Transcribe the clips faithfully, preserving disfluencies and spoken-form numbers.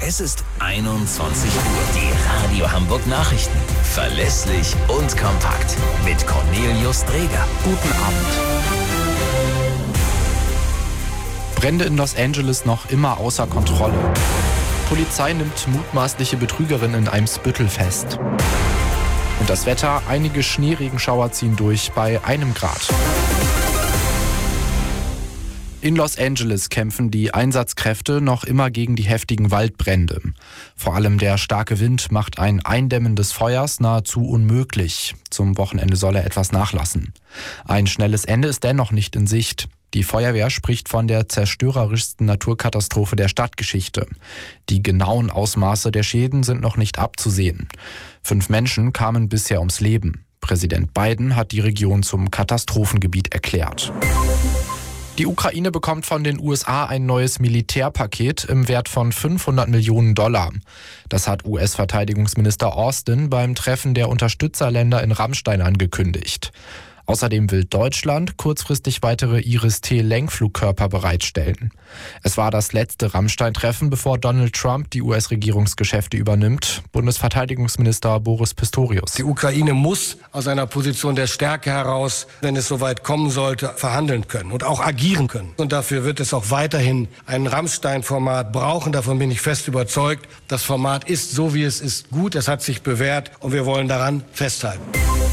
Es ist einundzwanzig Uhr. Die Radio Hamburg Nachrichten. Verlässlich und kompakt. Mit Cornelius Dreger. Guten Abend. Brände in Los Angeles noch immer außer Kontrolle. Polizei nimmt mutmaßliche Betrügerin in Eimsbüttel fest. Und das Wetter, einige Schneeregenschauer ziehen durch bei einem Grad. In Los Angeles kämpfen die Einsatzkräfte noch immer gegen die heftigen Waldbrände. Vor allem der starke Wind macht ein Eindämmen des Feuers nahezu unmöglich. Zum Wochenende soll er etwas nachlassen. Ein schnelles Ende ist dennoch nicht in Sicht. Die Feuerwehr spricht von der zerstörerischsten Naturkatastrophe der Stadtgeschichte. Die genauen Ausmaße der Schäden sind noch nicht abzusehen. Fünf Menschen kamen bisher ums Leben. Präsident Biden hat die Region zum Katastrophengebiet erklärt. Die Ukraine bekommt von den U S A ein neues Militärpaket im Wert von fünfhundert Millionen Dollar. Das hat U S-Verteidigungsminister Austin beim Treffen der Unterstützerländer in Ramstein angekündigt. Außerdem will Deutschland kurzfristig weitere Iris-T-Lenkflugkörper bereitstellen. Es war das letzte Ramstein-Treffen, bevor Donald Trump die U S-Regierungsgeschäfte übernimmt. Bundesverteidigungsminister Boris Pistorius. Die Ukraine muss aus einer Position der Stärke heraus, wenn es soweit kommen sollte, verhandeln können und auch agieren können. Und dafür wird es auch weiterhin ein Ramstein-Format brauchen. Davon bin ich fest überzeugt. Das Format ist, so wie es ist, gut. Es hat sich bewährt und wir wollen daran festhalten.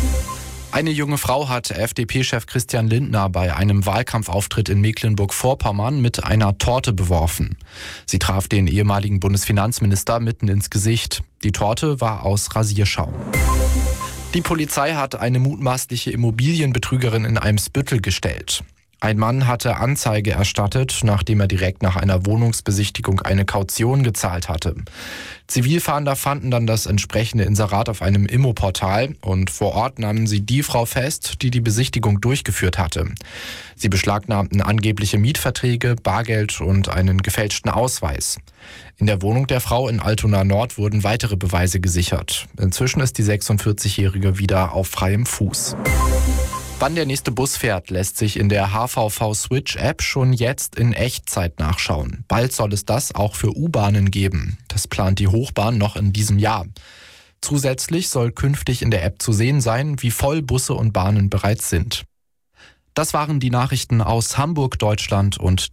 Eine junge Frau hat F D P-Chef Christian Lindner bei einem Wahlkampfauftritt in Mecklenburg-Vorpommern mit einer Torte beworfen. Sie traf den ehemaligen Bundesfinanzminister mitten ins Gesicht. Die Torte war aus Rasierschaum. Die Polizei hat eine mutmaßliche Immobilienbetrügerin in Eimsbüttel gestellt. Ein Mann hatte Anzeige erstattet, nachdem er direkt nach einer Wohnungsbesichtigung eine Kaution gezahlt hatte. Zivilfahnder fanden dann das entsprechende Inserat auf einem Immoportal und vor Ort nahmen sie die Frau fest, die die Besichtigung durchgeführt hatte. Sie beschlagnahmten angebliche Mietverträge, Bargeld und einen gefälschten Ausweis. In der Wohnung der Frau in Altona Nord wurden weitere Beweise gesichert. Inzwischen ist die sechsundvierzigjährige wieder auf freiem Fuß. Wann der nächste Bus fährt, lässt sich in der H V V Switch App schon jetzt in Echtzeit nachschauen. Bald soll es das auch für U-Bahnen geben. Das plant die Hochbahn noch in diesem Jahr. Zusätzlich soll künftig in der App zu sehen sein, wie voll Busse und Bahnen bereits sind. Das waren die Nachrichten aus Hamburg, Deutschland und